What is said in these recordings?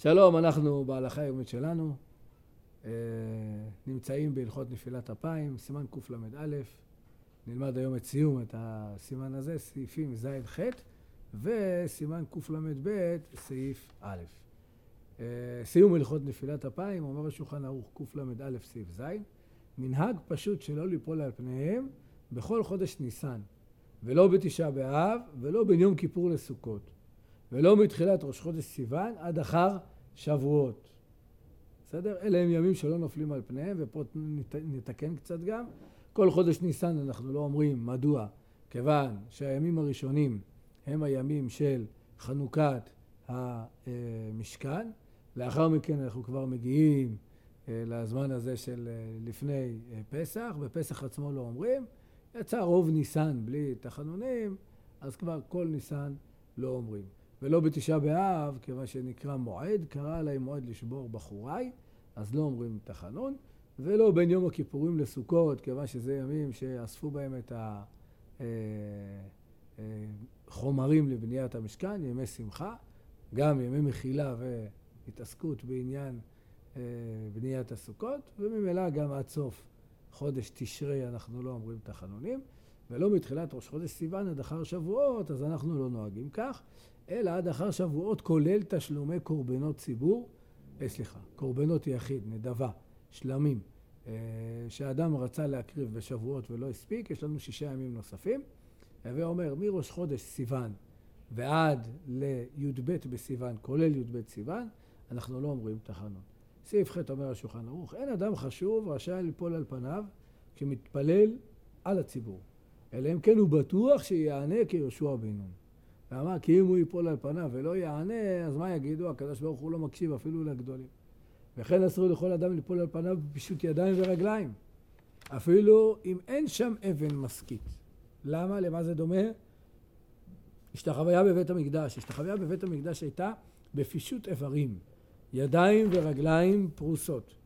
שלום, אנחנו בהלכה היומית שלנו, נמצאים בהלכות נפילת אפיים, סימן קל"א. נלמד היום את סיום, את הסימן הזה, סעיפים ז' ח', וסימן קל"ב, סעיף א'. סיום הלכות נפילת אפיים, אומר השולחן ערוך קל"א סעיף ז', מנהג פשוט שלא ליפול על פניהם בכל חודש ניסן, ולא בתשעה באב, ולא בין יום כיפור לסוכות, ולא מתחילת ראש חודש סיוון עד אחר שבועות. בסדר? אלה הם ימים שלא נופלים על פניהם, ופה נתקן קצת גם. כל חודש ניסן אנחנו לא אומרים. מדוע? כיוון שהימים הראשונים הם הימים של חנוכת המשכן. לאחר מכן אנחנו כבר מגיעים לזמן הזה של לפני פסח. בפסח עצמו לא אומרים. יצא רוב ניסן בלי תחנונים, אז כבר כל ניסן לא אומרים. ולא בתשעה באב, כיוון שנקרא מועד, קרא עליי מועד לשבור בחוריי, אז לא אומרים תחנון. ולא בין יום הכיפורים לסוכות, כיוון שזה ימים שאספו בהם את החומרים לבניית המשכן, ימי שמחה, גם ימי מחילה והתעסקות בעניין בניית הסוכות, וממילא גם עד סוף חודש תשרי אנחנו לא אומרים תחנונים, ולא מתחילת ראש חודש סיוון עד אחר שבועות, אז אנחנו לא נוהגים כך, אלא עד אחר שבועות כולל תשלומי קורבנות ציבור, קורבנות יחיד, נדבה, שלמים, שהאדם רצה להקריב בשבועות ולא הספיק, יש לנו 6 ימים נוספים, ואומר מראש חודש סיוון ועד לי"ב בסיוון, כולל י"ב סיוון, אנחנו לא אומרים תחנון. סעיף ח' אומר השולחן ערוך, אין אדם חשוב רשאי ליפול על פניו כשמתפלל על הציבור, אלא אם כן הוא בטוח שיענה כיהושע בן נון. ואמר, כי אם הוא ייפול על פניו ולא יענה, אז מה יגידו? הקדוש ברוך הוא לא מקשיב אפילו לגדולים. וכן אסור לכל אדם ליפול על פניו בפשוט ידיים ורגליים, אפילו אם אין שם אבן משכית. למה? למה זה דומה? השתחוויה בבית המקדש. השתחוויה בבית המקדש הייתה בפישוט איברים, ידיים ורגליים פרוסות.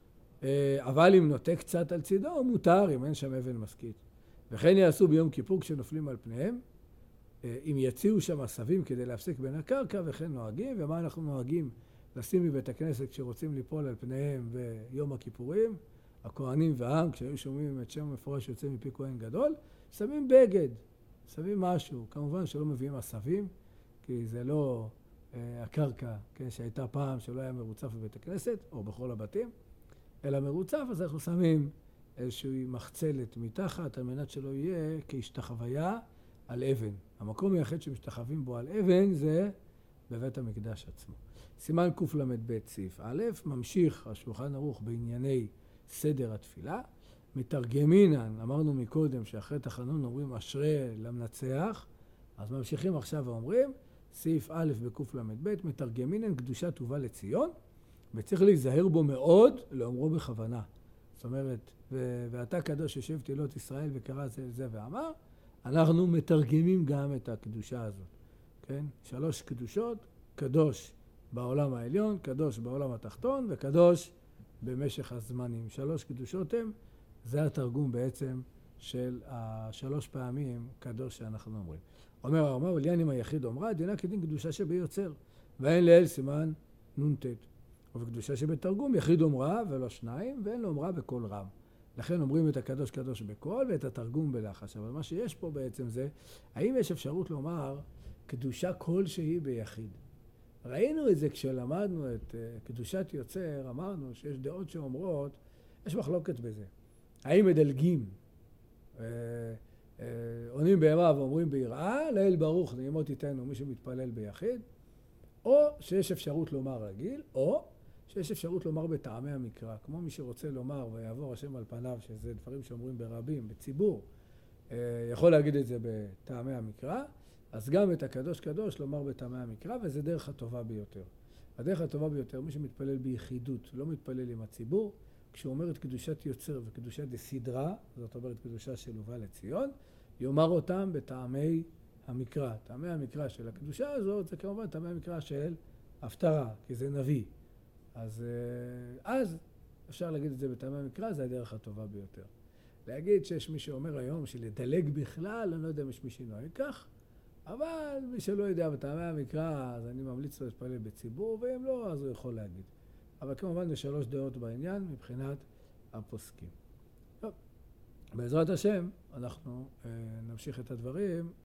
אבל אם נוטה קצת על צידו, מותר אם אין שם אבן משכית. וכן יעשו ביום כיפור כשנופלים על פניהם, אם יציעו שם עשבים כדי להפסיק בין הקרקע, וכן נוהגים. ומה אנחנו נוהגים? לשים בבית הכנסת כשרוצים ליפול על פניהם ביום הכיפורים, הכהנים והעם, כשהיו שומעים את שם המפורש שיוצא מפי כהן גדול, שמים בגד, שמים משהו. כמובן שלא מביאים עשבים, כי זה לא הקרקע, כן, שהייתה פעם שלא היה מרוצף בבית הכנסת, או בכל הבתים, אלא מרוצף, אז אנחנו שמים איזושהי מחצלת מתחת, על מנת שלא יהיה כהשתחוויה על אבן. המקום היחיד שמשתחווים בו על אבן זה בבית המקדש עצמו. סימן קל"ב סעיף א', ממשיך השולחן ערוך בענייני סדר התפילה. מתרגמינן, אמרנו מקודם שאחרי תחנון אומרים אשרי למנצח, אז ממשיכים עכשיו ואומרים, סעיף א' בקל"ב, מתרגמינן קדושת ובא לציון, וצריך להיזהר בו מאוד, לאומרו בכוונה. זאת אומרת, ואתה קדוש יושב תהילות ישראל וקרא זה ואמר, אנחנו מתרגמים גם את הקדושה הזאת. כן? 3 קדושות, קדוש בעולם העליון, קדוש בעולם התחתון, וקדוש במשך הזמנים. 3 קדושות הם, זה התרגום בעצם של 3 פעמים קדוש שאנחנו אומרים. אומר הרמ"א, עליין היחיד אומרה, דינה כדין קדושה שביוצר, ואין לאל סימן נ"ט. ובקדושה שבתרגום יחיד אומרה ולא 2, ואין לו אומרה בקול רם. לכן אומרים את הקדוש קדוש בקול ואת התרגום בלחש. אבל מה שיש פה בעצם זה, האם יש אפשרות לומר קדושה כלשהי ביחיד? ראינו את זה כשלמדנו את קדושת יוצר, אמרנו שיש דעות שאומרות, יש מחלוקת בזה. האם מדלגים, עונים בהמה ואומרים ביראה, לאל ברוך נעימות איתנו מי שמתפלל ביחיד, או שיש אפשרות לומר רגיל, או שיש אפשרות לומר בטעמי המקרא, כמו מי שרוצה לומר ויעבור השם על פניו, שזה דברים שאומרים ברבים, בציבור, יכול להגיד את זה בטעמי המקרא, אז גם את הקדוש קדוש לומר בטעמי המקרא, וזה דרך הטובה ביותר. הדרך הטובה ביותר, מי שמתפלל ביחידות, לא מתפלל עם הציבור, כשהוא אומר את קדושת יוצר וקדושת דסדרה, זאת אומרת קדושה של ובא לציון, יאמר אותם בטעמי המקרא. טעמי המקרא של הקדושה הזאת זה כמובן טעמי המקרא של הפטרה, כי זה נביא. אז אפשר להגיד את זה בטעמי המקרא, זה הדרך הטובה ביותר. להגיד שיש מי שאומר היום שלדלג בכלל, אני לא יודע אם יש מי שנוהג כך, אבל מי שלא יודע בטעמי המקרא, אז אני ממליץ לו להתפלל בציבור, ואם לא, אז הוא יכול להגיד. אבל כמובן יש 3 דעות בעניין מבחינת הפוסקים. טוב, בעזרת השם, אנחנו נמשיך את הדברים.